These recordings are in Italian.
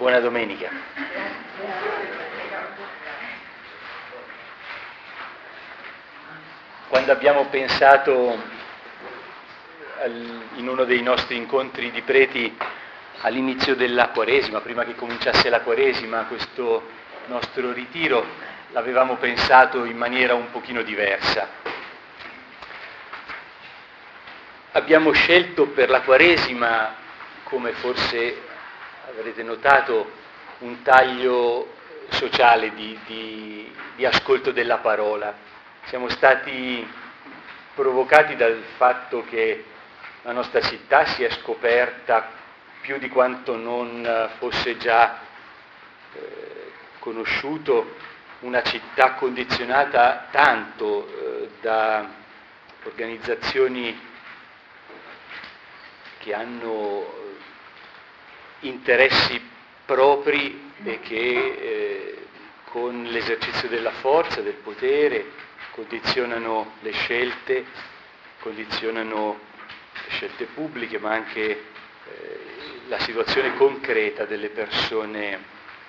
Buona domenica. Quando abbiamo pensato in uno dei nostri incontri di preti all'inizio della Quaresima, prima che cominciasse la Quaresima, questo nostro ritiro, l'avevamo pensato in maniera un pochino diversa. Abbiamo scelto per la Quaresima, come forse avrete notato, un taglio sociale di ascolto della parola. Siamo stati provocati dal fatto che la nostra città si è scoperta più di quanto non fosse già conosciuto, una città condizionata tanto da organizzazioni che hanno interessi propri e che con l'esercizio della forza, del potere, condizionano le scelte pubbliche, ma anche la situazione concreta delle persone,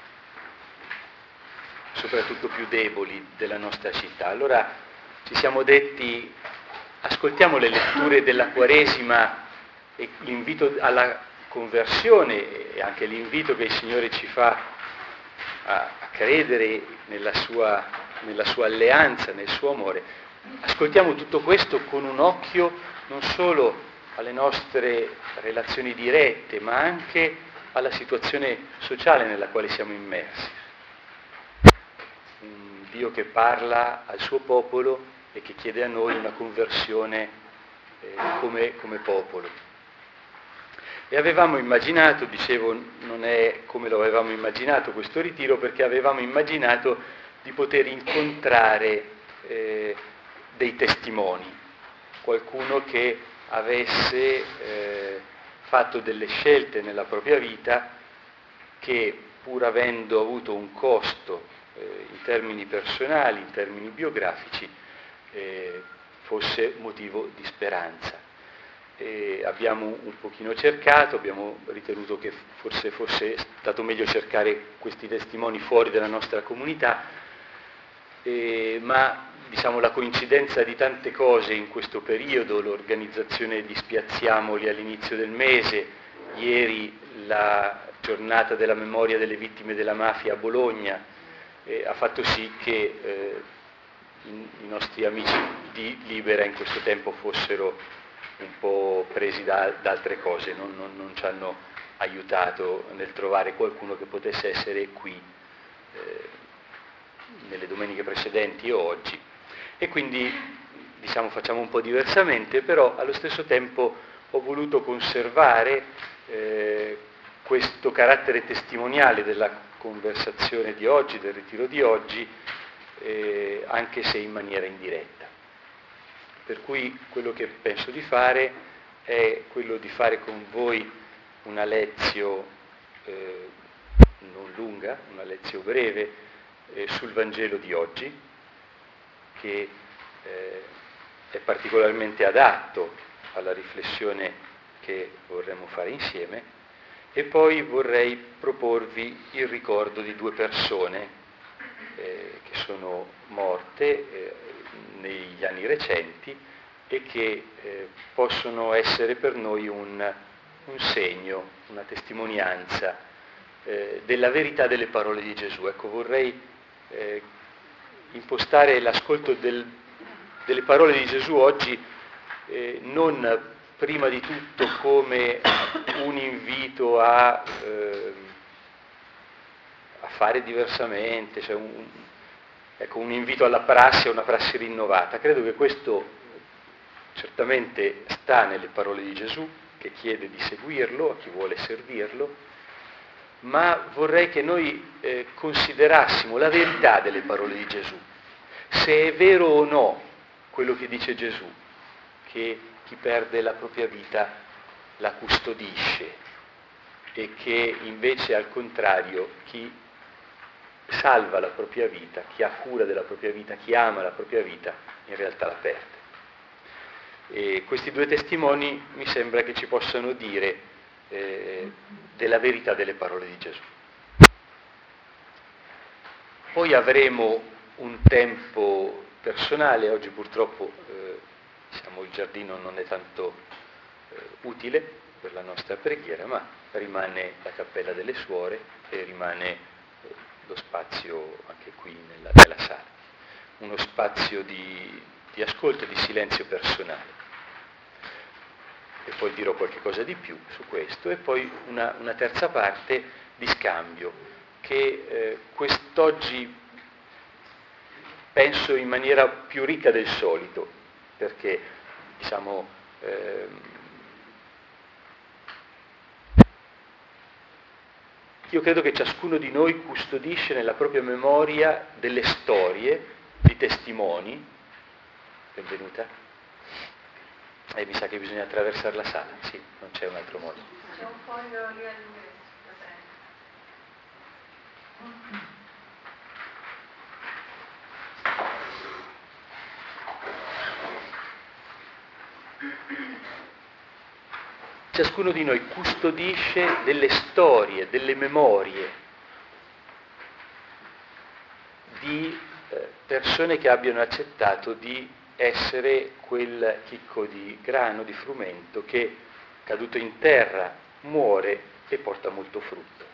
soprattutto più deboli della nostra città. Allora ci siamo detti, ascoltiamo le letture della Quaresima e l'invito alla conversione e anche l'invito che il Signore ci fa a credere nella sua alleanza, nel suo amore. Ascoltiamo tutto questo con un occhio non solo alle nostre relazioni dirette, ma anche alla situazione sociale nella quale siamo immersi. Un Dio che parla al suo popolo e che chiede a noi una conversione come popolo. E avevamo immaginato, dicevo, non è come lo avevamo immaginato questo ritiro, perché avevamo immaginato di poter incontrare dei testimoni, qualcuno che avesse fatto delle scelte nella propria vita che, pur avendo avuto un costo in termini personali, in termini biografici, fosse motivo di speranza. Abbiamo un pochino cercato, abbiamo ritenuto che forse fosse stato meglio cercare questi testimoni fuori dalla nostra comunità, ma diciamo la coincidenza di tante cose in questo periodo, l'organizzazione di Spiazziamoli all'inizio del mese, ieri la giornata della memoria delle vittime della mafia a Bologna, ha fatto sì che i nostri amici di Libera in questo tempo fossero un po' presi da altre cose, non ci hanno aiutato nel trovare qualcuno che potesse essere qui nelle domeniche precedenti o oggi. E quindi diciamo facciamo un po' diversamente, però allo stesso tempo ho voluto conservare questo carattere testimoniale della conversazione di oggi, del ritiro di oggi, anche se in maniera indiretta. Per cui quello che penso di fare è quello di fare con voi una lezione non lunga, una lezione breve sul Vangelo di oggi, che è particolarmente adatto alla riflessione che vorremmo fare insieme, e poi vorrei proporvi il ricordo di due persone che sono morte negli anni recenti e che possono essere per noi un segno, una testimonianza della verità delle parole di Gesù. Ecco, vorrei impostare l'ascolto delle parole di Gesù oggi non prima di tutto come un invito a fare diversamente, cioè un invito alla prassi, a una prassi rinnovata. Credo che questo certamente sta nelle parole di Gesù, che chiede di seguirlo a chi vuole servirlo, ma vorrei che noi considerassimo la verità delle parole di Gesù. Se è vero o no quello che dice Gesù, che chi perde la propria vita la custodisce e che invece al contrario chi salva la propria vita, chi ha cura della propria vita, chi ama la propria vita, in realtà la perde. E questi due testimoni mi sembra che ci possano dire della verità delle parole di Gesù. Poi avremo un tempo personale, oggi purtroppo il giardino non è tanto utile per la nostra preghiera, ma rimane la cappella delle suore e rimane lo spazio anche qui nella sala, uno spazio di ascolto e di silenzio personale. E poi dirò qualche cosa di più su questo, e poi una terza parte di scambio, che quest'oggi penso in maniera più ricca del solito, perché io credo che ciascuno di noi custodisce nella propria memoria delle storie di testimoni. Benvenuta. Mi sa che bisogna attraversare la sala, sì, non c'è un altro modo. C'è un foglio lì all'ingresso. Ciascuno di noi custodisce delle storie, delle memorie di persone che abbiano accettato di essere quel chicco di grano, di frumento, che caduto in terra muore e porta molto frutto.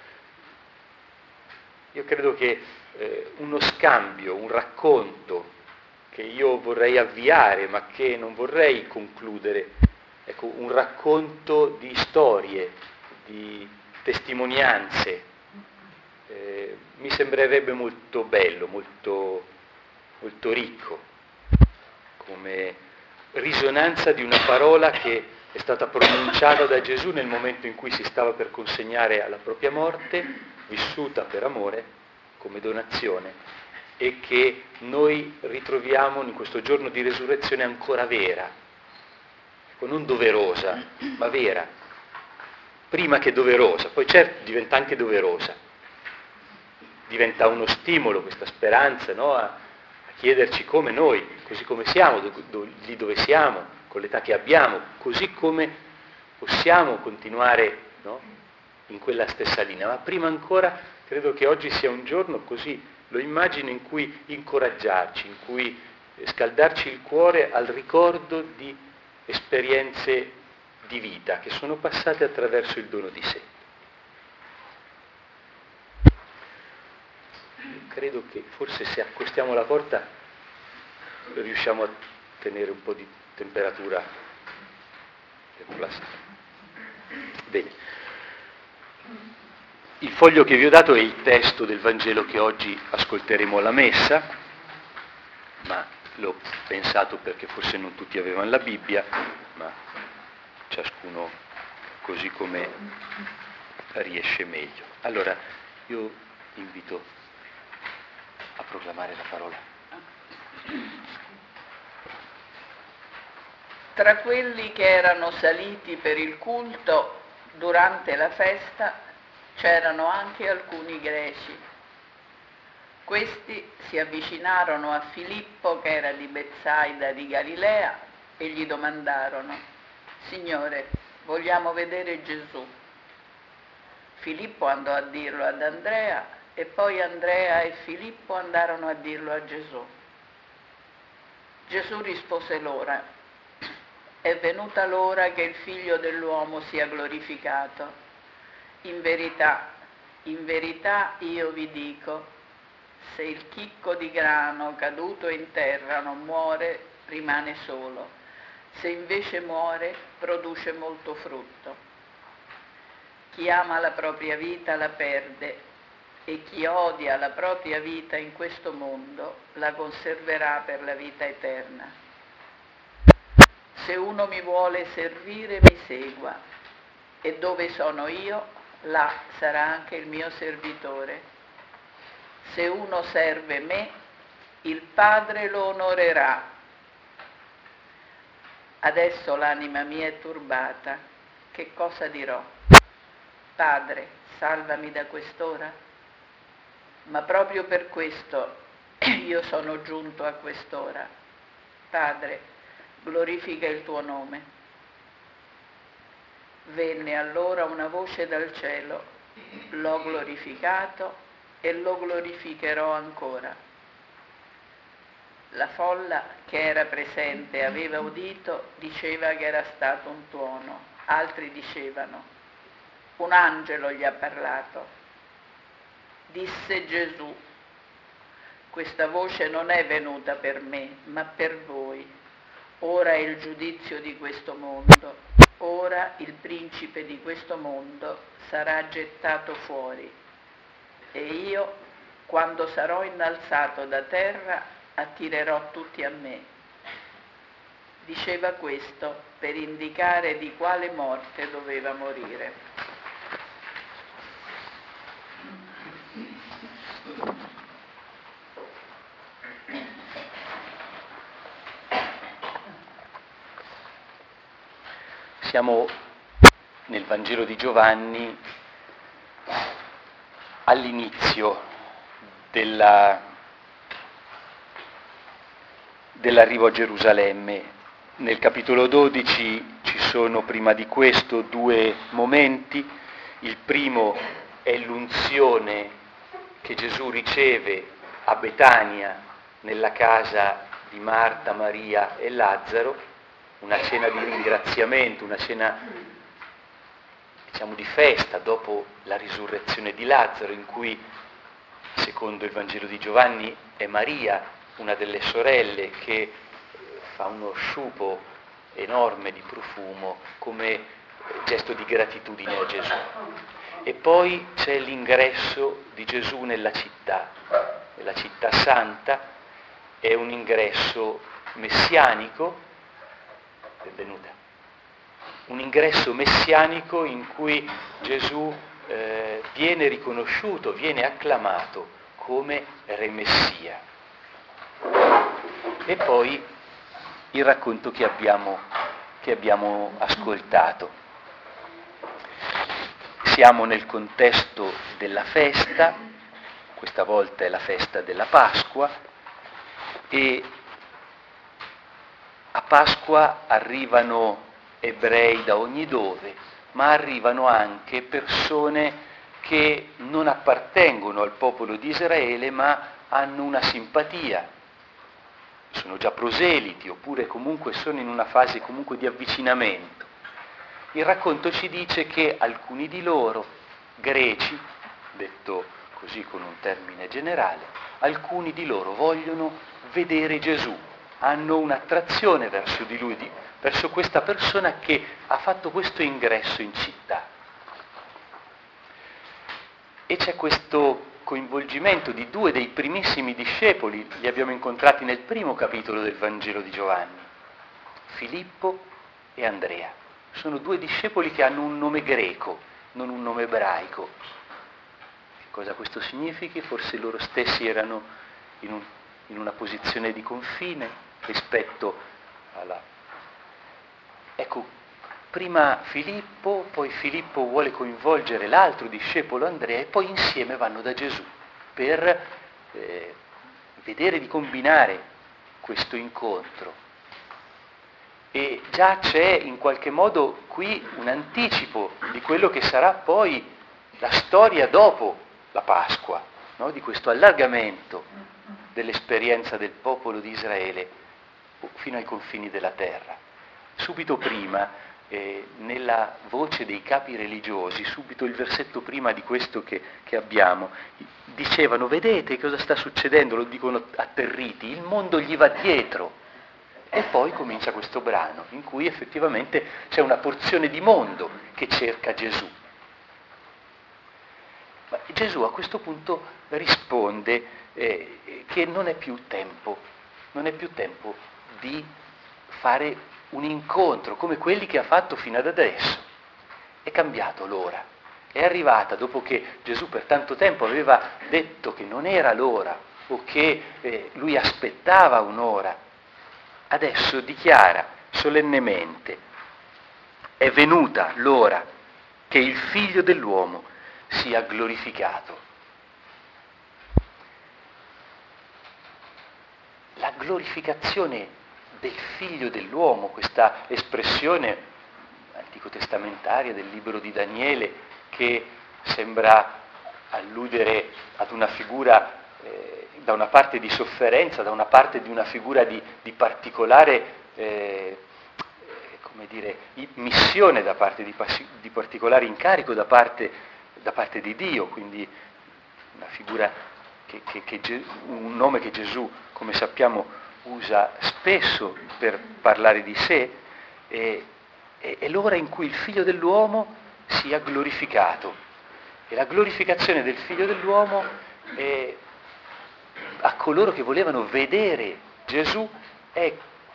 Io credo che uno scambio, un racconto che io vorrei avviare, ma che non vorrei concludere, ecco, un racconto di storie, di testimonianze, mi sembrerebbe molto bello, molto, molto ricco, come risonanza di una parola che è stata pronunciata da Gesù nel momento in cui si stava per consegnare alla propria morte, vissuta per amore, come donazione, e che noi ritroviamo in questo giorno di resurrezione ancora vera, ecco, non doverosa, ma vera, prima che doverosa, poi certo diventa anche doverosa, diventa uno stimolo questa speranza, no? a chiederci come noi, così come siamo, lì dove siamo, con l'età che abbiamo, così come possiamo continuare, no? In quella stessa linea. Ma prima ancora credo che oggi sia un giorno così, lo immagino, in cui incoraggiarci, in cui scaldarci il cuore al ricordo di esperienze di vita che sono passate attraverso il dono di sé. Credo che forse se accostiamo la porta riusciamo a tenere un po' di temperatura dentro la sala. Bene. Il foglio che vi ho dato è il testo del Vangelo che oggi ascolteremo alla messa, ma l'ho pensato perché forse non tutti avevano la Bibbia, ma ciascuno così come riesce meglio. Allora, io invito a proclamare la parola. Tra quelli che erano saliti per il culto durante la festa c'erano anche alcuni greci. Questi si avvicinarono a Filippo, che era di Betsaida di Galilea, e gli domandarono: «Signore, vogliamo vedere Gesù». Filippo andò a dirlo ad Andrea, e poi Andrea e Filippo andarono a dirlo a Gesù. Gesù rispose loro: «È venuta l'ora che il Figlio dell'uomo sia glorificato. In verità io vi dico, se il chicco di grano caduto in terra non muore, rimane solo. Se invece muore, produce molto frutto. Chi ama la propria vita la perde, e chi odia la propria vita in questo mondo la conserverà per la vita eterna. Se uno mi vuole servire, mi segua, e dove sono io, là sarà anche il mio servitore. Se uno serve me, il Padre lo onorerà. Adesso l'anima mia è turbata, che cosa dirò? Padre, salvami da quest'ora? Ma proprio per questo io sono giunto a quest'ora. Padre, glorifica il tuo nome. Venne allora una voce dal cielo: l'ho glorificato e lo glorificherò ancora. La folla che era presente e aveva udito diceva che era stato un tuono, altri dicevano: un angelo gli ha parlato. Disse Gesù: questa voce non è venuta per me, ma per voi. Ora è il giudizio di questo mondo, ora il principe di questo mondo sarà gettato fuori. E io, quando sarò innalzato da terra, attirerò tutti a me. Diceva questo per indicare di quale morte doveva morire. Siamo nel Vangelo di Giovanni all'inizio dell'arrivo a Gerusalemme. Nel capitolo 12 ci sono prima di questo due momenti. Il primo è l'unzione che Gesù riceve a Betania nella casa di Marta, Maria e Lazzaro, una cena di ringraziamento, una cena di festa dopo la risurrezione di Lazzaro, in cui secondo il Vangelo di Giovanni è Maria, una delle sorelle, che fa uno sciupo enorme di profumo come gesto di gratitudine a Gesù. E poi c'è l'ingresso di Gesù nella città santa, è un ingresso messianico, benvenuta, un ingresso messianico in cui Gesù viene riconosciuto, viene acclamato come Re Messia. E poi il racconto che abbiamo ascoltato. Siamo nel contesto della festa, questa volta è la festa della Pasqua, e a Pasqua arrivano ebrei da ogni dove, ma arrivano anche persone che non appartengono al popolo di Israele, ma hanno una simpatia, sono già proseliti, oppure comunque sono in una fase comunque di avvicinamento. Il racconto ci dice che alcuni di loro, greci, detto così con un termine generale, alcuni di loro vogliono vedere Gesù, hanno un'attrazione verso di lui, verso questa persona che ha fatto questo ingresso in città. E c'è questo coinvolgimento di due dei primissimi discepoli, li abbiamo incontrati nel primo capitolo del Vangelo di Giovanni, Filippo e Andrea. Sono due discepoli che hanno un nome greco, non un nome ebraico. Che cosa questo significhi? Forse loro stessi erano in una posizione di confine rispetto alla... Ecco, prima Filippo, poi Filippo vuole coinvolgere l'altro discepolo Andrea e poi insieme vanno da Gesù per vedere di combinare questo incontro. E già c'è in qualche modo qui un anticipo di quello che sarà poi la storia dopo la Pasqua, no? Di questo allargamento dell'esperienza del popolo di Israele fino ai confini della terra. Subito prima, nella voce dei capi religiosi, subito il versetto prima di questo che abbiamo, dicevano: vedete cosa sta succedendo, lo dicono atterriti, il mondo gli va dietro. E poi comincia questo brano in cui effettivamente c'è una porzione di mondo che cerca Gesù. Ma Gesù a questo punto risponde che non è più tempo di fare un incontro come quelli che ha fatto fino ad adesso. È cambiato l'ora. È arrivata, dopo che Gesù per tanto tempo aveva detto che non era l'ora o che lui aspettava un'ora, adesso dichiara solennemente: è venuta l'ora che il Figlio dell'uomo sia glorificato. La glorificazione del Figlio dell'uomo, questa espressione antico testamentaria del libro di Daniele che sembra alludere ad una figura da una parte di sofferenza, da una parte di una figura di particolare come dire, missione, da parte di particolare incarico da parte di Dio, quindi una figura un nome che Gesù, come sappiamo, usa spesso per parlare di sé, è l'ora in cui il Figlio dell'uomo sia glorificato. E la glorificazione del Figlio dell'uomo a coloro che volevano vedere Gesù è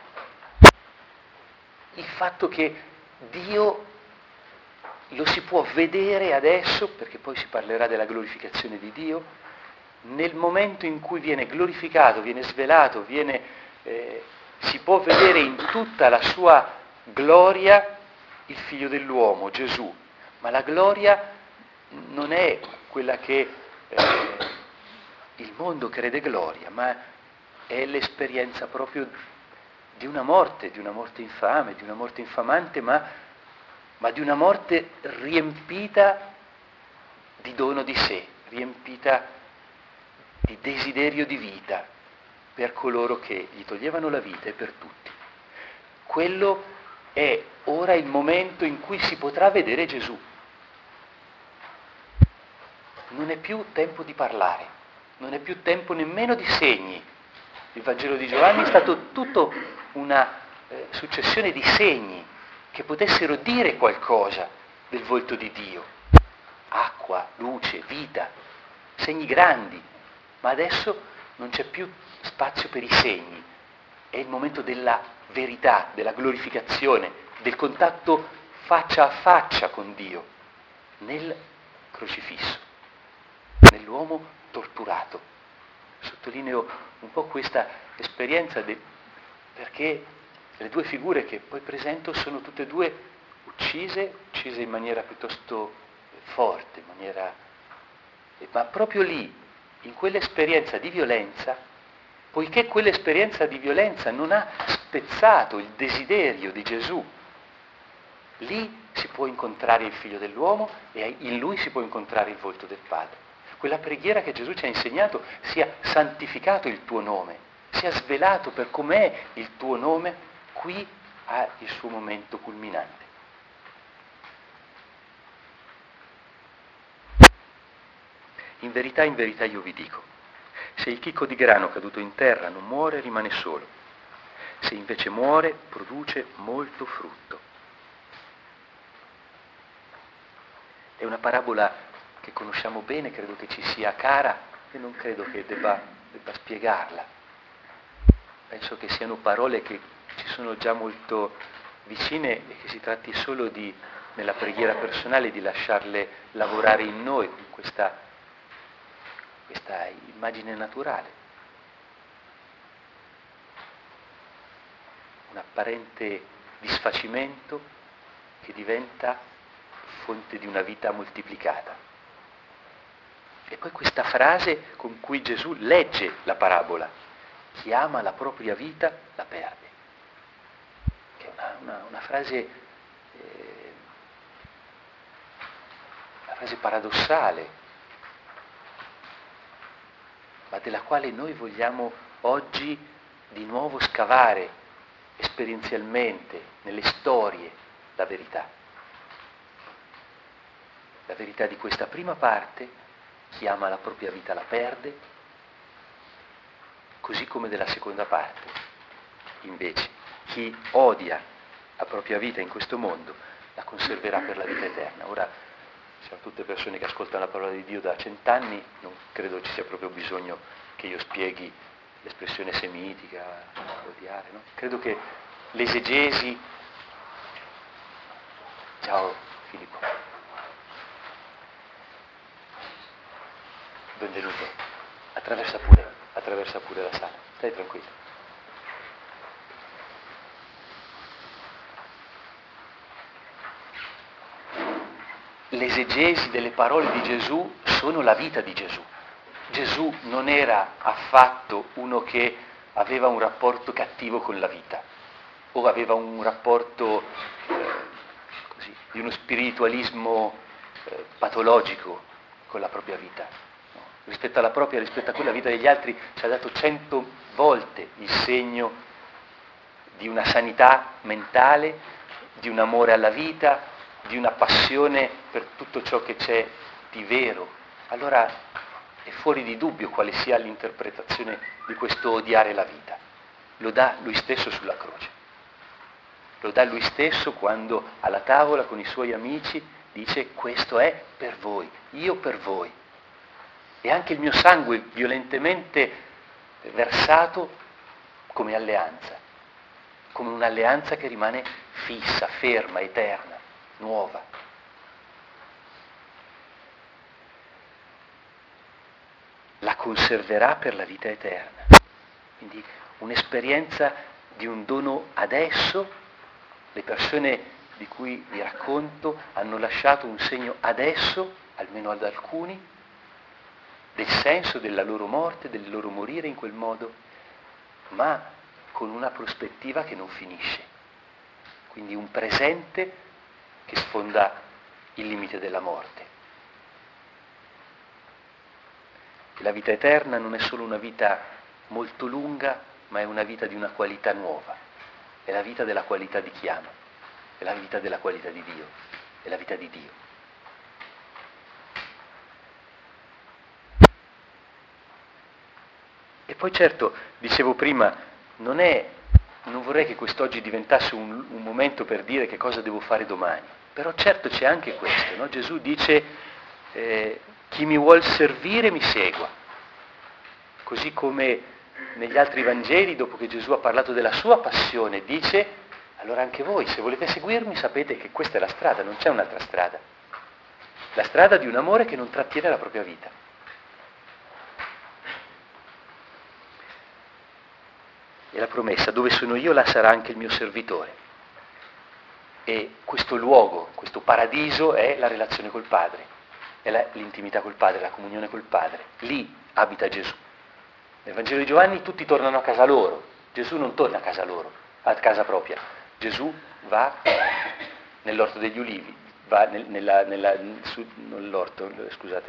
il fatto che Dio lo si può vedere adesso, perché poi si parlerà della glorificazione di Dio, nel momento in cui viene glorificato, viene svelato, si può vedere in tutta la sua gloria il Figlio dell'uomo, Gesù. Ma la gloria non è quella che il mondo crede gloria, ma è l'esperienza proprio di una morte infame, di una morte infamante, ma di una morte riempita di dono di sé, riempita di desiderio di vita per coloro che gli toglievano la vita e per tutti. Quello è ora il momento in cui si potrà vedere Gesù. Non è più tempo di parlare, non è più tempo nemmeno di segni. Il Vangelo di Giovanni è stato tutto una successione di segni che potessero dire qualcosa del volto di Dio. Acqua, luce, vita, segni grandi, ma adesso non c'è più spazio per i segni. È il momento della verità, della glorificazione, del contatto faccia a faccia con Dio, nel crocifisso, nell'uomo torturato. Sottolineo un po' questa esperienza perché le due figure che poi presento sono tutte e due uccise in maniera piuttosto forte, ma proprio lì, in quell'esperienza di violenza, poiché quell'esperienza di violenza non ha spezzato il desiderio di Gesù, lì si può incontrare il Figlio dell'uomo e in lui si può incontrare il volto del Padre. Quella preghiera che Gesù ci ha insegnato: sia santificato il tuo nome, sia svelato per com'è il tuo nome, qui ha il suo momento culminante. In verità io vi dico, se il chicco di grano caduto in terra non muore, rimane solo. Se invece muore, produce molto frutto. È una parabola che conosciamo bene, credo che ci sia cara e non credo che debba spiegarla. Penso che siano parole che ci sono già molto vicine e che si tratti solo nella preghiera personale, di lasciarle lavorare in noi con questa immagine naturale. Un apparente disfacimento che diventa fonte di una vita moltiplicata. E poi questa frase con cui Gesù legge la parabola: chi ama la propria vita la perde. Che è una frase paradossale, ma della quale noi vogliamo oggi di nuovo scavare esperienzialmente nelle storie la verità. La verità di questa prima parte: chi ama la propria vita la perde, così come della seconda parte. Invece, chi odia la propria vita in questo mondo la conserverà per la vita eterna. Ora, siamo tutte persone che ascoltano la parola di Dio da 100 anni, non credo ci sia proprio bisogno che io spieghi l'espressione semitica, odiare, no? Credo che l'esegesi... Ciao Filippo. Benvenuto. Attraversa pure la sala. Stai tranquillo. L'esegesi delle parole di Gesù sono la vita di Gesù. Gesù non era affatto uno che aveva un rapporto cattivo con la vita, o aveva un rapporto così, di uno spiritualismo patologico con la propria vita, no? Rispetto alla propria, rispetto a quella vita degli altri, ci ha dato 100 volte il segno di una sanità mentale, di un amore alla vita, di una passione per tutto ciò che c'è di vero. Allora è fuori di dubbio quale sia l'interpretazione di questo odiare la vita. Lo dà lui stesso sulla croce. Lo dà lui stesso quando alla tavola con i suoi amici dice: questo è per voi, io per voi. E anche il mio sangue violentemente versato come alleanza, come un'alleanza che rimane fissa, ferma, eterna, nuova. La conserverà per la vita eterna. Quindi un'esperienza di un dono adesso. Le persone di cui vi racconto hanno lasciato un segno adesso, almeno ad alcuni, del senso della loro morte, del loro morire in quel modo, ma con una prospettiva che non finisce. Quindi un presente che sfonda il limite della morte. E la vita eterna non è solo una vita molto lunga, ma è una vita di una qualità nuova. È la vita della qualità di chi ama, è la vita della qualità di Dio, è la vita di Dio. E poi certo, dicevo prima, non vorrei che quest'oggi diventasse un momento per dire che cosa devo fare domani, però certo c'è anche questo, no? Gesù dice chi mi vuol servire mi segua, così come negli altri Vangeli, dopo che Gesù ha parlato della sua passione, dice: allora anche voi, se volete seguirmi, sapete che questa è la strada, non c'è un'altra strada. La strada di un amore che non trattiene la propria vita. E la promessa: dove sono io, là sarà anche il mio servitore. E questo luogo, questo paradiso è la relazione col Padre, è l'intimità col Padre, la comunione col Padre. Lì abita Gesù. Nel Vangelo di Giovanni tutti tornano a casa loro, Gesù non torna a casa loro, a casa propria. Gesù va nell'orto degli ulivi, va nell'orto, scusate,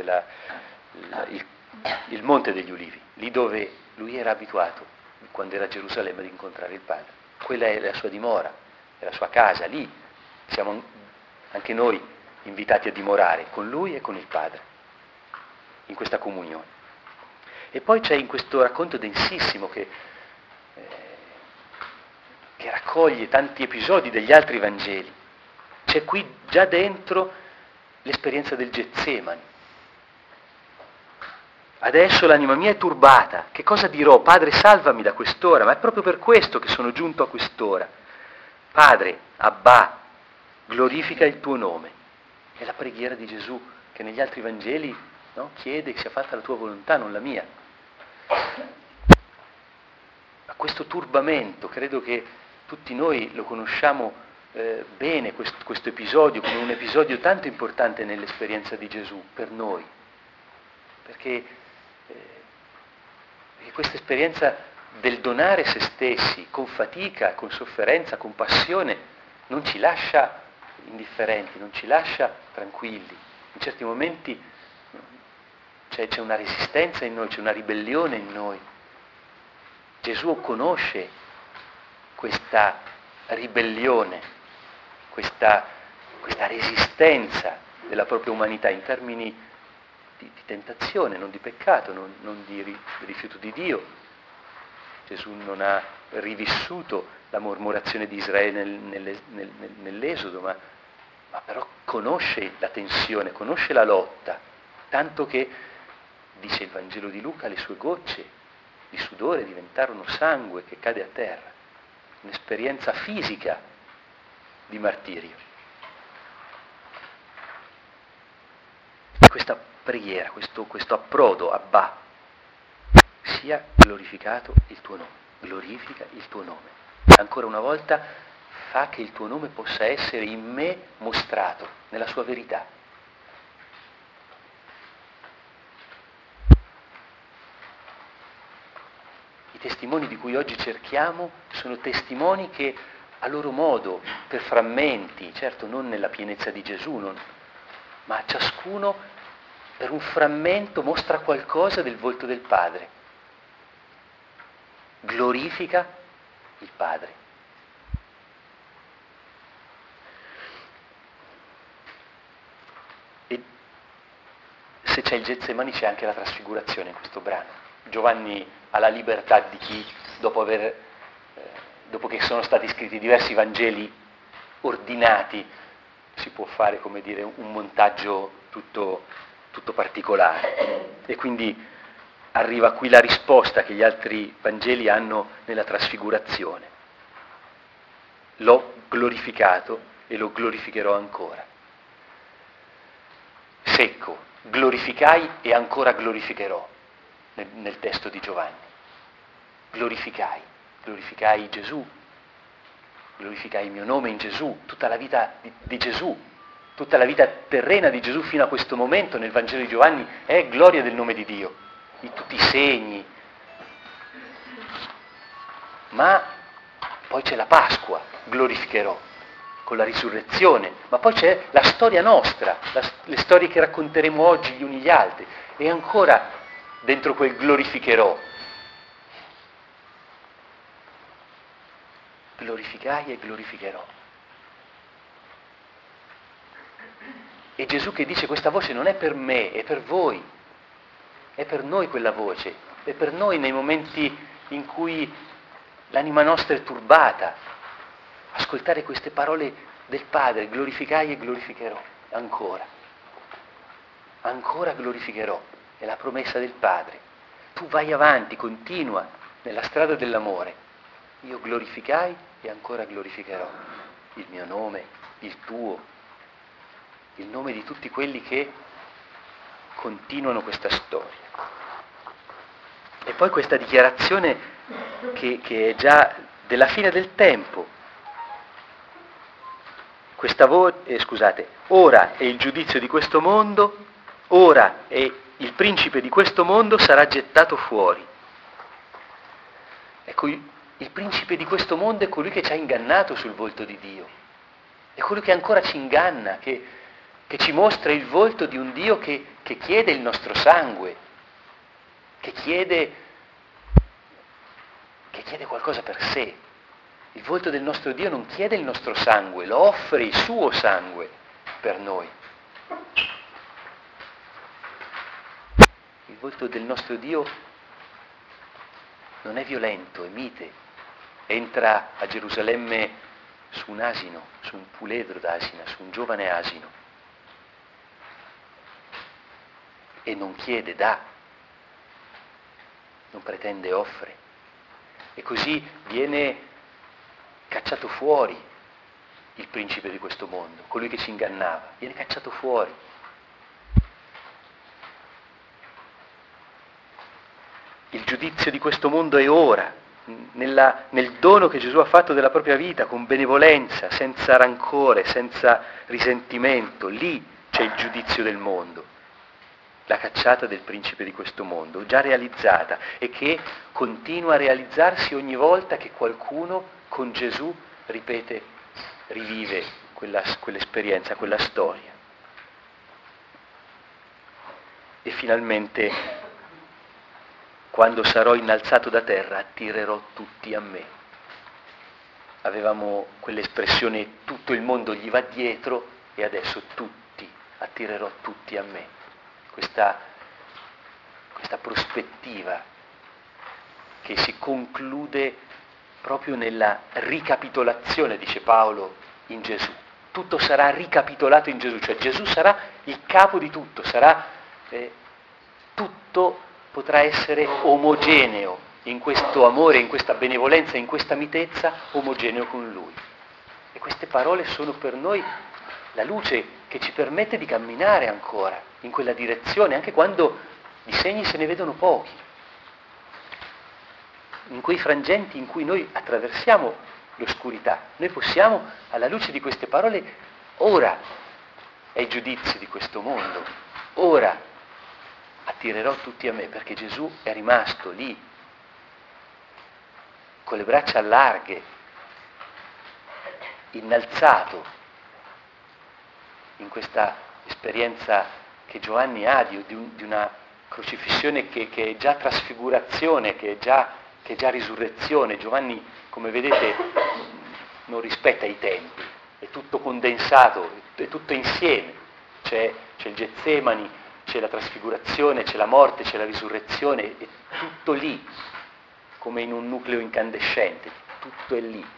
il monte degli ulivi, lì dove lui era abituato, quando era a Gerusalemme, ad incontrare il Padre. Quella è la sua dimora, è la sua casa, lì siamo anche noi invitati a dimorare con lui e con il Padre, in questa comunione. E poi c'è in questo racconto densissimo che raccoglie tanti episodi degli altri Vangeli, c'è qui già dentro l'esperienza del Getsemani. Adesso l'anima mia è turbata, che cosa dirò? Padre, salvami da quest'ora, ma è proprio per questo che sono giunto a quest'ora. Padre, Abba, glorifica il tuo nome. È la preghiera di Gesù che negli altri Vangeli, no, chiede che sia fatta la tua volontà, non la mia. Ma questo turbamento, credo che tutti noi lo conosciamo bene, questo episodio, come un episodio tanto importante nell'esperienza di Gesù, per noi. Perché questa esperienza del donare se stessi, con fatica, con sofferenza, con passione, non ci lascia indifferenti, non ci lascia tranquilli. In certi momenti c'è una resistenza in noi, c'è una ribellione in noi. Gesù conosce questa ribellione, questa resistenza della propria umanità in termini di tentazione, non di peccato, non di rifiuto di Dio. Gesù non ha rivissuto la mormorazione di Israele nell'Esodo, ma però conosce la tensione, conosce la lotta, tanto che, dice il Vangelo di Luca, le sue gocce di sudore diventarono sangue che cade a terra, un'esperienza fisica di martirio. E questa preghiera, questo approdo, Abba, sia glorificato il tuo nome, glorifica il tuo nome. Ancora una volta fa che il tuo nome possa essere in me mostrato, nella sua verità. I testimoni di cui oggi cerchiamo sono testimoni che a loro modo, per frammenti, certo non nella pienezza di Gesù, ma ciascuno per un frammento mostra qualcosa del volto del Padre, glorifica il Padre. E se c'è il Getsemani c'è anche la trasfigurazione in questo brano. Giovanni ha la libertà di chi, dopo che sono stati scritti diversi Vangeli ordinati, si può fare, come dire, un montaggio tutto particolare. E quindi arriva qui la risposta che gli altri Vangeli hanno nella trasfigurazione. L'ho glorificato e lo glorificherò ancora. Secco, glorificai e ancora glorificherò nel testo di Giovanni. Glorificai Gesù, glorificai il mio nome in Gesù, tutta la vita di Gesù, tutta la vita terrena di Gesù fino a questo momento nel Vangelo di Giovanni è gloria del nome di Dio, di tutti i segni. Ma poi c'è la Pasqua, glorificherò, con la risurrezione, ma poi c'è la storia nostra, le storie che racconteremo oggi gli uni gli altri, e ancora dentro quel glorificherò. Glorificai e glorificherò. E Gesù che dice questa voce non è per me, è per voi, è per noi quella voce, è per noi nei momenti in cui l'anima nostra è turbata. Ascoltare queste parole del Padre, glorificai e glorificherò, ancora glorificherò, è la promessa del Padre. Tu vai avanti, continua nella strada dell'amore. Io glorificai e ancora glorificherò il mio nome, il tuo, il nome di tutti quelli che continuano questa storia. E poi questa dichiarazione che è già della fine del tempo. Ora è il giudizio di questo mondo, ora è il principe di questo mondo sarà gettato fuori. Ecco, il principe di questo mondo è colui che ci ha ingannato sul volto di Dio, è colui che ancora ci inganna, che ci mostra il volto di un Dio che chiede il nostro sangue, che chiede qualcosa per sé. Il volto del nostro Dio non chiede il nostro sangue, lo offre il suo sangue per noi. Il volto del nostro Dio non è violento, è mite. Entra a Gerusalemme su un asino, su un puledro d'asina, su un giovane asino. E non chiede, dà, non pretende, offre. E così viene cacciato fuori il principe di questo mondo, colui che ci ingannava, viene cacciato fuori. Il giudizio di questo mondo è ora, nel dono che Gesù ha fatto della propria vita, con benevolenza, senza rancore, senza risentimento. Lì c'è il giudizio del mondo, la cacciata del principe di questo mondo, già realizzata, e che continua a realizzarsi ogni volta che qualcuno con Gesù rivive quell'esperienza, quella storia. E finalmente, quando sarò innalzato da terra, attirerò tutti a me. Avevamo quell'espressione, tutto il mondo gli va dietro, e adesso attirerò tutti a me. Questa prospettiva che si conclude proprio nella ricapitolazione, dice Paolo, in Gesù. Tutto sarà ricapitolato in Gesù, cioè Gesù sarà il capo di tutto, tutto potrà essere omogeneo in questo amore, in questa benevolenza, in questa mitezza, omogeneo con Lui. E queste parole sono per noi la luce che ci permette di camminare ancora in quella direzione, anche quando di segni se ne vedono pochi. In quei frangenti in cui noi attraversiamo l'oscurità, noi possiamo, alla luce di queste parole, ora è il giudizio di questo mondo, ora attirerò tutti a me, perché Gesù è rimasto lì, con le braccia larghe, innalzato in questa esperienza che Giovanni ha di una crocifissione che è già trasfigurazione, che è già risurrezione. Giovanni, come vedete, non rispetta i tempi, è tutto condensato, è tutto insieme. C'è il Getsemani, c'è la trasfigurazione, c'è la morte, c'è la risurrezione, è tutto lì, come in un nucleo incandescente, tutto è lì.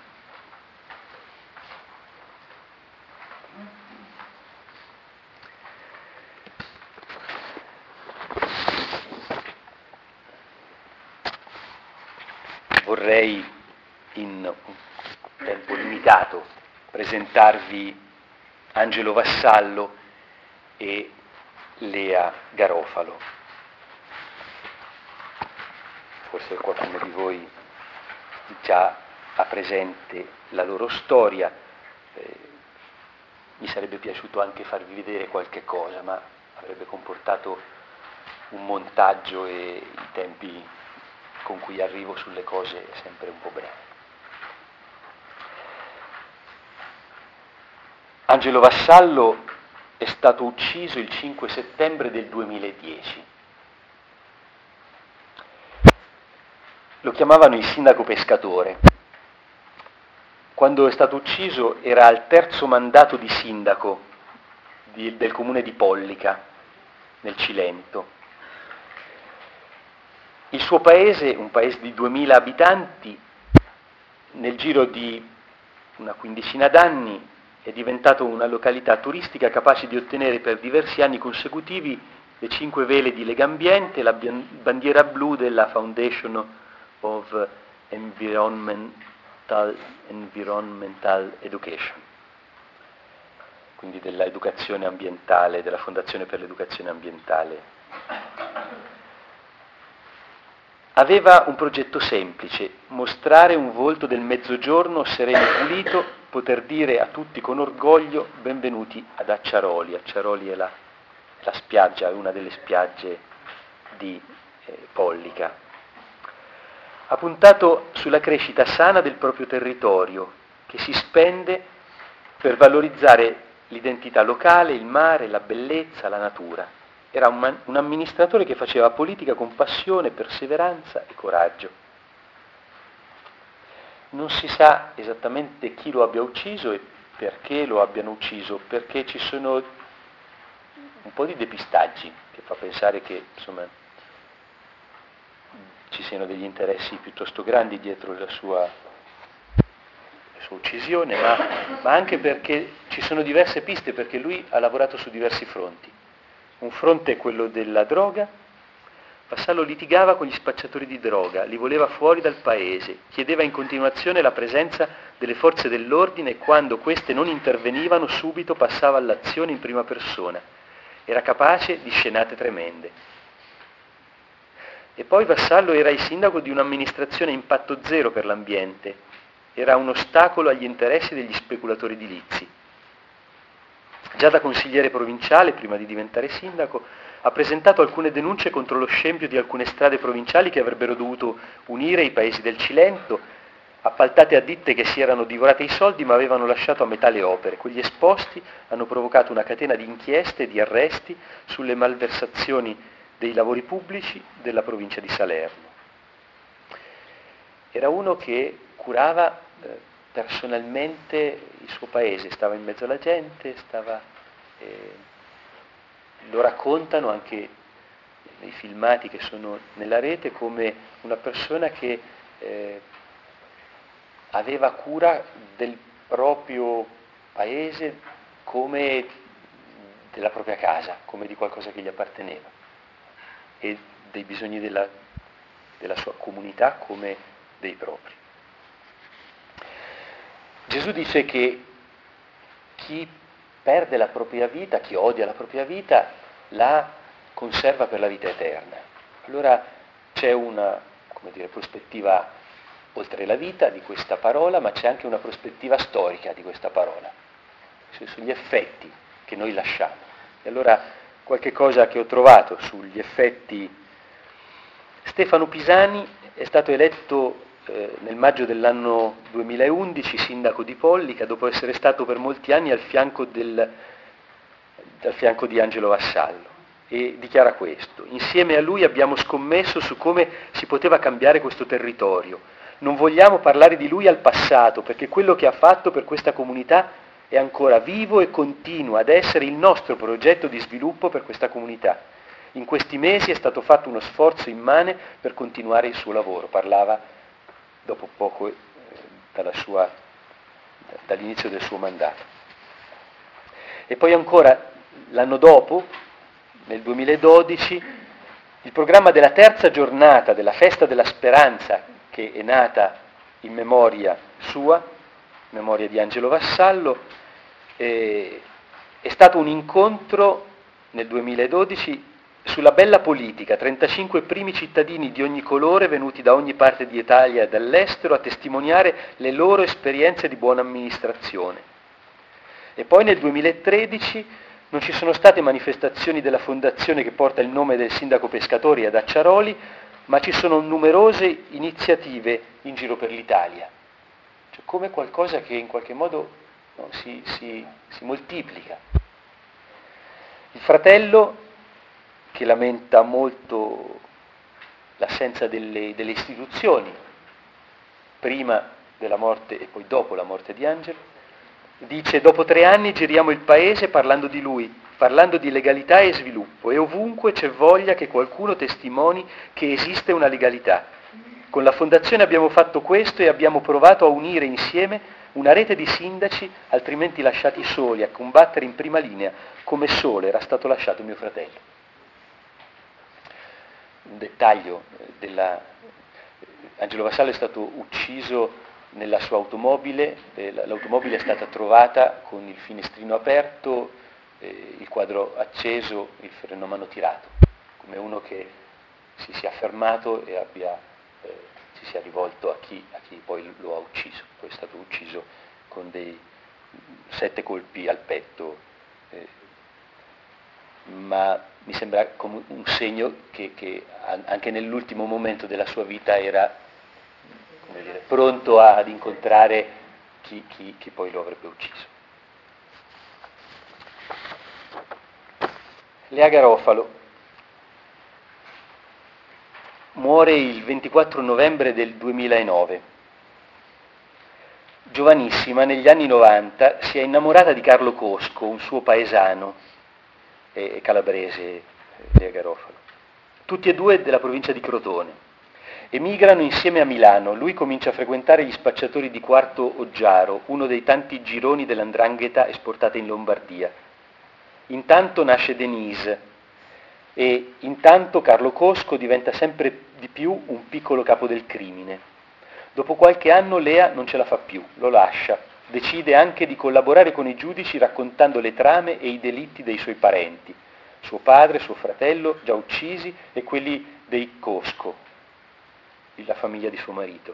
Vorrei in un tempo limitato presentarvi Angelo Vassallo e Lea Garofalo. Forse qualcuno di voi già ha presente la loro storia, mi sarebbe piaciuto anche farvi vedere qualche cosa, ma avrebbe comportato un montaggio e i tempi con cui arrivo sulle cose è sempre un po' breve. Angelo Vassallo è stato ucciso il 5 settembre del 2010. Lo chiamavano il sindaco pescatore. Quando è stato ucciso era al terzo mandato di sindaco del comune di Pollica, nel Cilento. Il suo paese, un paese di 2000 abitanti, nel giro di una quindicina d'anni è diventato una località turistica capace di ottenere per diversi anni consecutivi le 5 vele di Legambiente, la bandiera blu della Foundation of Environmental Education, quindi dell'educazione ambientale, della Fondazione per l'Educazione Ambientale. Aveva un progetto semplice: mostrare un volto del mezzogiorno sereno e pulito, poter dire a tutti con orgoglio benvenuti ad Acciaroli. Acciaroli è la spiaggia, è una delle spiagge di Pollica. Ha puntato sulla crescita sana del proprio territorio, che si spende per valorizzare l'identità locale, il mare, la bellezza, la natura. Era un amministratore che faceva politica con passione, perseveranza e coraggio. Non si sa esattamente chi lo abbia ucciso e perché lo abbiano ucciso, perché ci sono un po' di depistaggi che fa pensare che, insomma, ci siano degli interessi piuttosto grandi dietro la sua uccisione, ma anche perché ci sono diverse piste, perché lui ha lavorato su diversi fronti. Un fronte è quello della droga. Vassallo litigava con gli spacciatori di droga, li voleva fuori dal paese, chiedeva in continuazione la presenza delle forze dell'ordine e quando queste non intervenivano subito passava all'azione in prima persona. Era capace di scenate tremende. E poi Vassallo era il sindaco di un'amministrazione a impatto zero per l'ambiente, era un ostacolo agli interessi degli speculatori edilizi. Già da consigliere provinciale, prima di diventare sindaco, ha presentato alcune denunce contro lo scempio di alcune strade provinciali che avrebbero dovuto unire i paesi del Cilento, appaltate a ditte che si erano divorate i soldi ma avevano lasciato a metà le opere. Quegli esposti hanno provocato una catena di inchieste e di arresti sulle malversazioni dei lavori pubblici della provincia di Salerno. Era uno che curava personalmente il suo paese, stava in mezzo alla gente, lo raccontano anche nei filmati che sono nella rete come una persona che aveva cura del proprio paese come della propria casa, come di qualcosa che gli apparteneva, e dei bisogni della sua comunità come dei propri. Gesù dice che chi perde la propria vita, chi odia la propria vita, la conserva per la vita eterna. Allora c'è una, prospettiva oltre la vita di questa parola, ma c'è anche una prospettiva storica di questa parola, sugli effetti che noi lasciamo. E allora qualche cosa che ho trovato sugli effetti. Stefano Pisani è stato eletto nel maggio dell'anno 2011 sindaco di Pollica, dopo essere stato per molti anni al fianco di Angelo Vassallo. e dichiara questo: insieme a lui abbiamo scommesso su come si poteva cambiare questo territorio. Non vogliamo parlare di lui al passato, perché quello che ha fatto per questa comunità è ancora vivo e continua ad essere il nostro progetto di sviluppo per questa comunità. In questi mesi è stato fatto uno sforzo immane per continuare il suo lavoro. Parlava dopo poco dall'inizio del suo mandato. E poi ancora, l'anno dopo, nel 2012, il programma della terza giornata della Festa della Speranza, che è nata in memoria sua, in memoria di Angelo Vassallo, è stato un incontro nel 2012 sulla bella politica, 35 primi cittadini di ogni colore venuti da ogni parte di Italia e dall'estero a testimoniare le loro esperienze di buona amministrazione. E poi nel 2013 non ci sono state manifestazioni della fondazione che porta il nome del sindaco Pescatori ad Acciaroli, ma ci sono numerose iniziative in giro per l'Italia. Cioè, come qualcosa che in qualche modo si moltiplica. Il fratello, che lamenta molto l'assenza delle istituzioni, prima della morte e poi dopo la morte di Angelo, dice: dopo 3 anni giriamo il paese parlando di lui, parlando di legalità e sviluppo, e ovunque c'è voglia che qualcuno testimoni che esiste una legalità. Con la fondazione abbiamo fatto questo e abbiamo provato a unire insieme una rete di sindaci altrimenti lasciati soli a combattere in prima linea, come solo era stato lasciato mio fratello. Un dettaglio Angelo Vassallo è stato ucciso nella sua automobile, l'automobile è stata trovata con il finestrino aperto, il quadro acceso, il freno a mano tirato, come uno che si sia fermato e si sia rivolto a chi poi lo ha ucciso. Poi è stato ucciso con dei 7 colpi al petto, ma mi sembra come un segno che anche nell'ultimo momento della sua vita era, come dire, pronto ad incontrare chi poi lo avrebbe ucciso. Lea Garofalo muore il 24 novembre del 2009. Giovanissima, negli anni 90, si è innamorata di Carlo Cosco, un suo paesano e calabrese, Lea Garofalo. Tutti e due della provincia di Crotone. Emigrano insieme a Milano. Lui comincia a frequentare gli spacciatori di Quarto Oggiaro, uno dei tanti gironi dell''ndrangheta esportata in Lombardia. Intanto nasce Denise e intanto Carlo Cosco diventa sempre di più un piccolo capo del crimine. Dopo qualche anno Lea non ce la fa più, lo lascia. Decide anche di collaborare con i giudici raccontando le trame e i delitti dei suoi parenti, suo padre, suo fratello, già uccisi, e quelli dei Cosco, la famiglia di suo marito.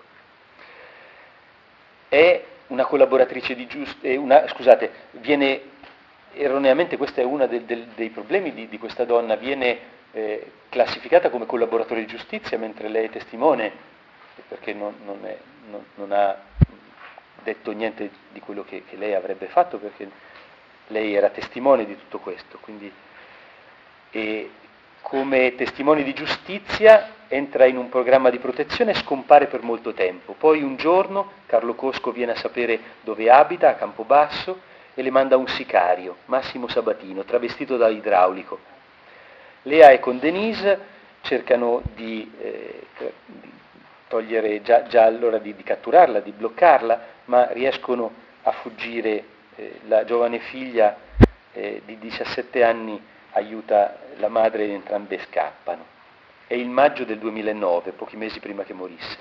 È una collaboratrice di viene erroneamente, questo è uno dei problemi di questa donna, viene classificata come collaboratore di giustizia mentre lei è testimone, perché non ha detto niente di quello che lei avrebbe fatto, perché lei era testimone di tutto questo. Quindi, e come testimone di giustizia entra in un programma di protezione e scompare per molto tempo. Poi un giorno Carlo Cosco viene a sapere dove abita, a Campobasso, e le manda un sicario, Massimo Sabatino, travestito da idraulico. Lea e con Denise cercano di togliere, già allora di catturarla, di bloccarla, ma riescono a fuggire. La giovane figlia di 17 anni aiuta la madre e entrambe scappano. È il maggio del 2009, pochi mesi prima che morisse.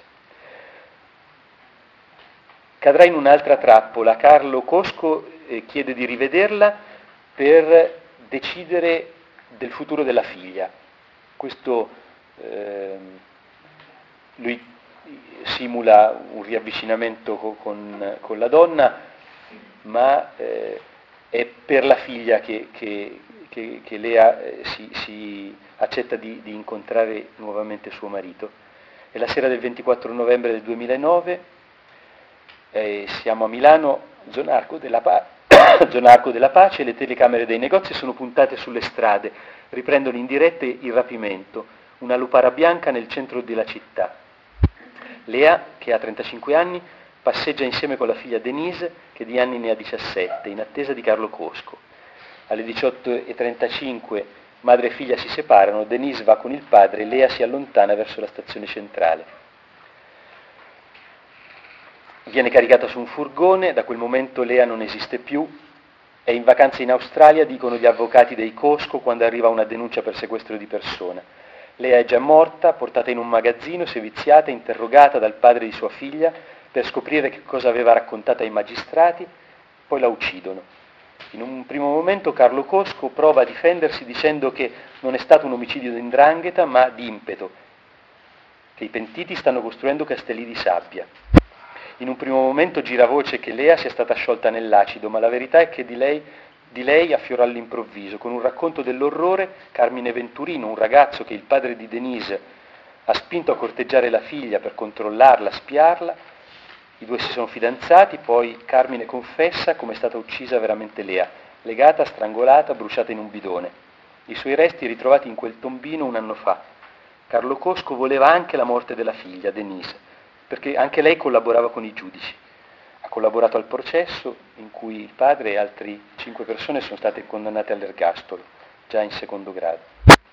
Cadrà in un'altra trappola. Carlo Cosco chiede di rivederla per decidere del futuro della figlia. Questo lui simula un riavvicinamento con la donna, ma è per la figlia che Lea si accetta di incontrare nuovamente suo marito. È la sera del 24 novembre del 2009, siamo a Milano, zona Arco della zona Arco della Pace, le telecamere dei negozi sono puntate sulle strade, riprendono in diretta il rapimento, una lupara bianca nel centro della città. Lea, che ha 35 anni, passeggia insieme con la figlia Denise, che di anni ne ha 17, in attesa di Carlo Cosco. Alle 18:35 madre e figlia si separano, Denise va con il padre e Lea si allontana verso la stazione centrale. Viene caricata su un furgone, da quel momento Lea non esiste più, è in vacanza in Australia, dicono gli avvocati dei Cosco quando arriva una denuncia per sequestro di persona. Lea è già morta, portata in un magazzino, seviziata, interrogata dal padre di sua figlia per scoprire che cosa aveva raccontato ai magistrati, poi la uccidono. In un primo momento Carlo Cosco prova a difendersi dicendo che non è stato un omicidio di 'ndrangheta, ma di impeto, che i pentiti stanno costruendo castelli di sabbia. In un primo momento gira voce che Lea sia stata sciolta nell'acido, ma la verità è che di lei affiora all'improvviso, con un racconto dell'orrore, Carmine Venturino, un ragazzo che il padre di Denise ha spinto a corteggiare la figlia per controllarla, spiarla. I due si sono fidanzati, poi Carmine confessa come è stata uccisa veramente Lea, legata, strangolata, bruciata in un bidone. I suoi resti ritrovati in quel tombino un anno fa. Carlo Cosco voleva anche la morte della figlia, Denise, perché anche lei collaborava con i giudici. Ha collaborato al processo in cui il padre e altre 5 persone sono state condannate all'ergastolo, già in secondo grado.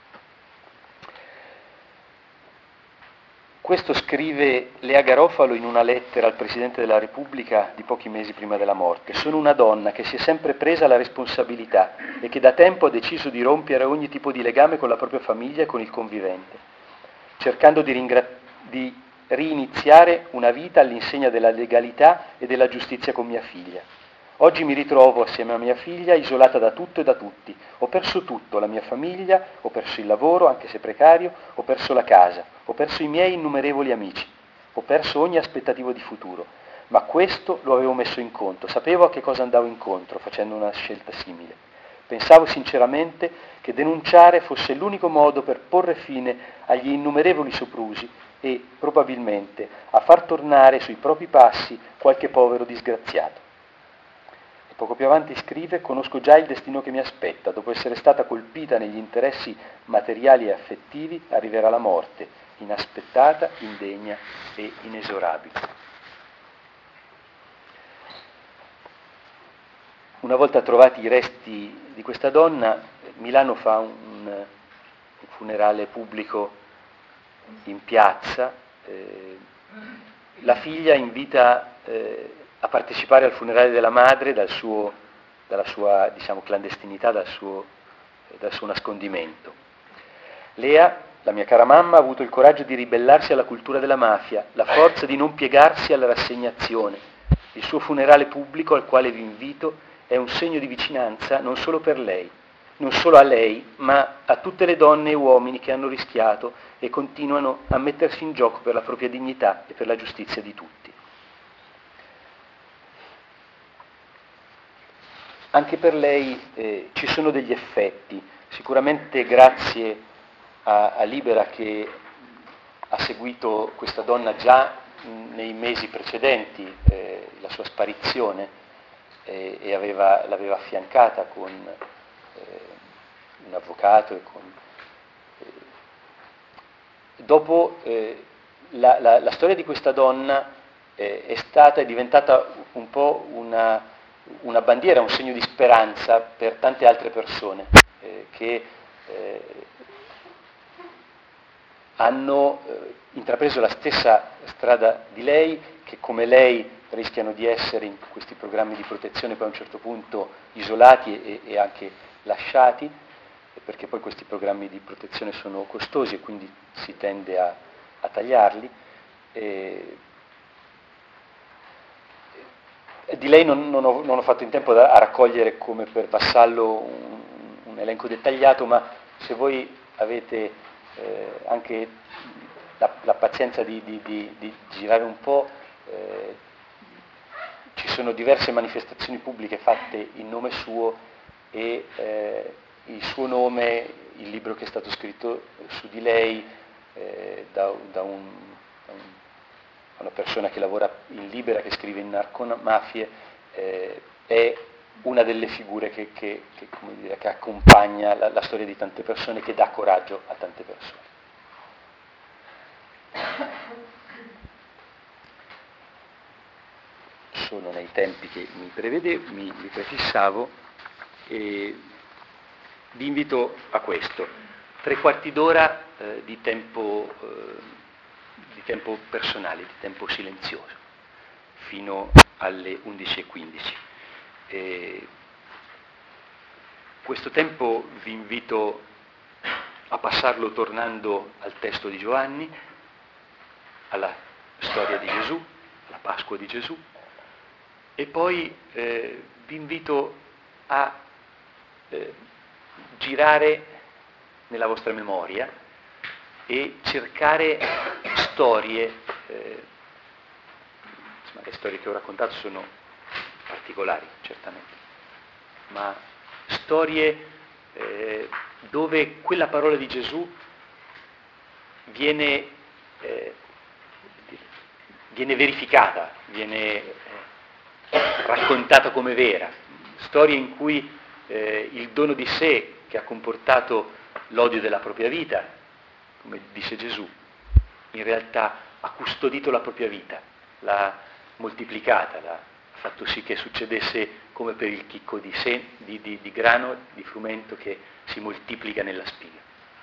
Questo scrive Lea Garofalo in una lettera al Presidente della Repubblica di pochi mesi prima della morte. Sono una donna che si è sempre presa la responsabilità e che da tempo ha deciso di rompere ogni tipo di legame con la propria famiglia e con il convivente, cercando di riiniziare una vita all'insegna della legalità e della giustizia con mia figlia. Oggi mi ritrovo assieme a mia figlia isolata da tutto e da tutti. Ho perso tutto, la mia famiglia, ho perso il lavoro, anche se precario, ho perso la casa, ho perso i miei innumerevoli amici, ho perso ogni aspettativa di futuro. Ma questo lo avevo messo in conto, sapevo a che cosa andavo incontro facendo una scelta simile. Pensavo sinceramente che denunciare fosse l'unico modo per porre fine agli innumerevoli soprusi e, probabilmente, a far tornare sui propri passi qualche povero disgraziato. Poco più avanti scrive: conosco già il destino che mi aspetta, dopo essere stata colpita negli interessi materiali e affettivi, arriverà la morte, inaspettata, indegna e inesorabile. Una volta trovati i resti di questa donna, Milano fa un funerale pubblico in piazza, la figlia invita a partecipare al funerale della madre dalla sua diciamo, clandestinità, dal suo nascondimento. Lea, la mia cara mamma, ha avuto il coraggio di ribellarsi alla cultura della mafia, la forza di non piegarsi alla rassegnazione. Il suo funerale pubblico, al quale vi invito, è un segno di vicinanza non solo per lei, non solo a lei, ma a tutte le donne e uomini che hanno rischiato e continuano a mettersi in gioco per la propria dignità e per la giustizia di tutti. Anche per lei ci sono degli effetti, sicuramente grazie a Libera che ha seguito questa donna già nei mesi precedenti, la sua sparizione, e l'aveva affiancata con un avvocato. Dopo la storia di questa donna è diventata un po' una bandiera, un segno di speranza per tante altre persone che hanno intrapreso la stessa strada di lei, che come lei rischiano di essere in questi programmi di protezione poi a un certo punto isolati e anche lasciati, perché poi questi programmi di protezione sono costosi e quindi si tende a tagliarli. Di lei non ho fatto in tempo a raccogliere come per Vassallo un elenco dettagliato, ma se voi avete anche la pazienza di girare un po', ci sono diverse manifestazioni pubbliche fatte in nome suo e il suo nome, il libro che è stato scritto su di lei da una persona che lavora in Libera, che scrive in narcomafie, è una delle figure che accompagna la storia di tante persone, che dà coraggio a tante persone. Sono nei tempi che mi prefissavo, e vi invito a questo: 3/4 d'ora di tempo personale, di tempo silenzioso, fino alle 11:15. Questo tempo vi invito a passarlo tornando al testo di Giovanni, alla storia di Gesù, alla Pasqua di Gesù, e poi vi invito a girare nella vostra memoria e cercare storie. Le storie che ho raccontato sono particolari, certamente, ma storie dove quella parola di Gesù viene verificata, viene raccontata come vera, storie in cui il dono di sé, che ha comportato l'odio della propria vita, come dice Gesù, in realtà ha custodito la propria vita, l'ha moltiplicata, l'ha fatto sì che succedesse come per il chicco di grano, di frumento che si moltiplica nella spiga.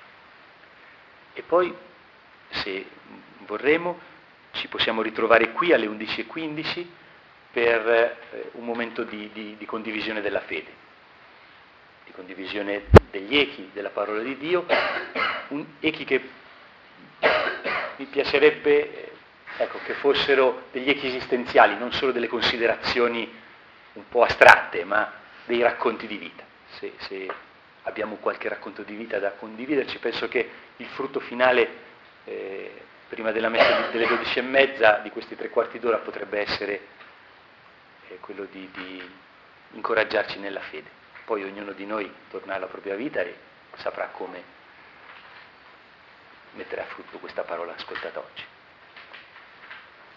E poi, se vorremmo, ci possiamo ritrovare qui alle 11:15 per un momento di condivisione della fede, di condivisione degli echi della parola di Dio, echi che mi piacerebbe che fossero degli echi esistenziali, non solo delle considerazioni un po' astratte, ma dei racconti di vita. Se abbiamo qualche racconto di vita da condividerci, penso che il frutto finale, prima della messa delle 12:30, di questi 3/4 d'ora, potrebbe essere quello di incoraggiarci nella fede. Poi ognuno di noi torna alla propria vita e saprà come mettere a frutto questa parola ascoltata oggi.